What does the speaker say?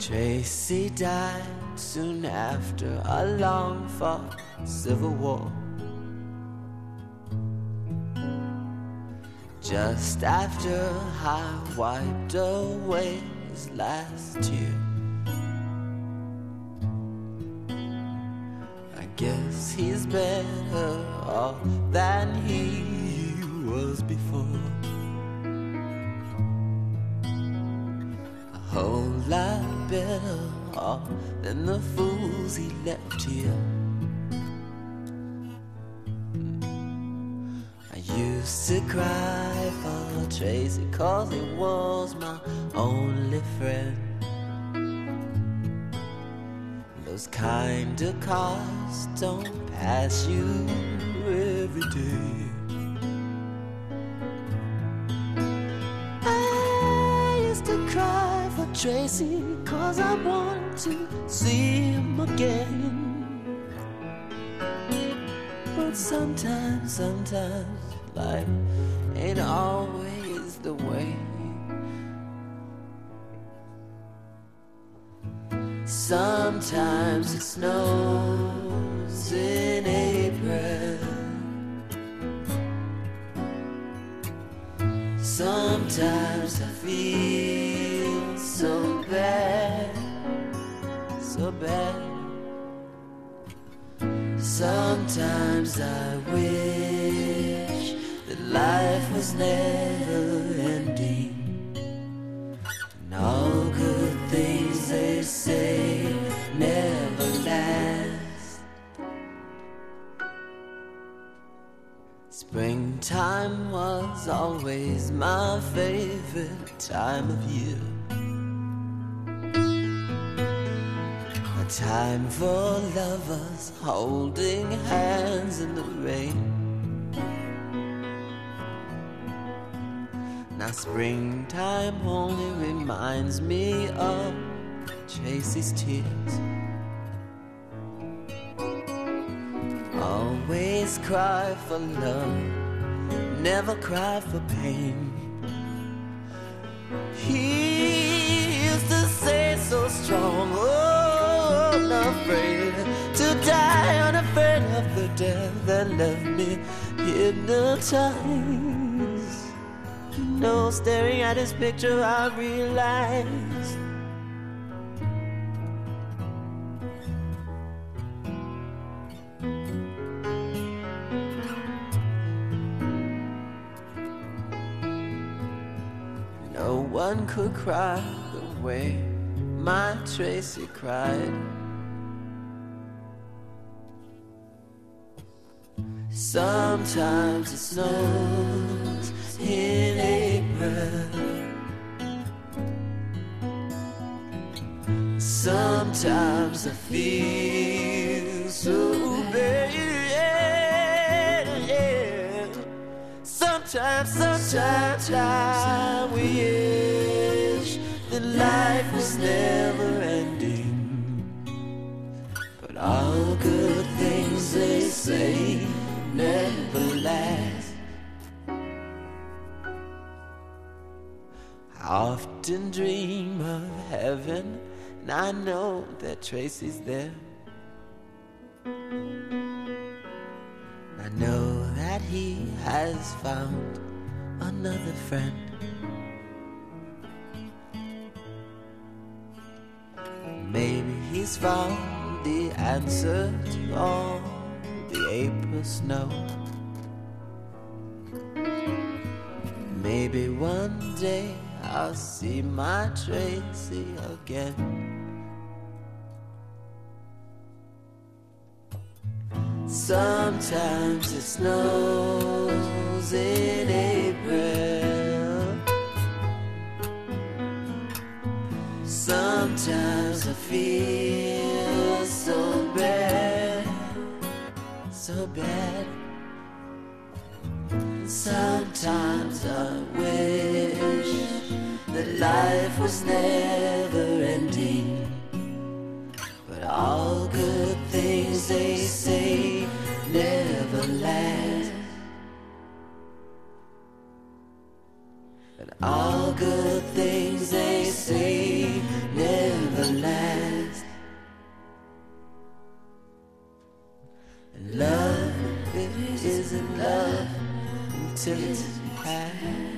Tracy died soon after a long-fought civil war. Just after I wiped away his last tear. I guess he's better off than he was before. A whole lot better off than the fools he left here. I used to cry for Tracy 'cause he was my only friend. Those kind of cars don't pass you every day. I used to cry for Tracy 'cause I wanted to see him again. But sometimes life ain't always the way. Sometimes it snows in April. Sometimes I feel so bad, so bad. Sometimes I wish that life was never ending. And all good things they say never last. Springtime was always my favorite time of year. A time for lovers holding hands in the rain. Now springtime only reminds me of Tracy's tears. Always cry for love, never cry for pain. He used to say so strong, oh, unafraid to die, unafraid of the death that left me hypnotized. You know, staring at his picture, I realized no one could cry the way my Tracy cried. Sometimes it snows in April. Sometimes I feel so bad. Sometimes I wish that life was never ending. But all good things they say never last. I often dream of heaven, and I know that Tracy's there. I know that he has found another friend. Maybe he's found the answer to all the April snow. Maybe one day I'll see my Tracy again. Sometimes it snows in April. Sometimes I feel so bad, so bad. Sometimes I wish that life was never ending. But all good things they say never last. And all good things they say never Love, it isn't love until it's past.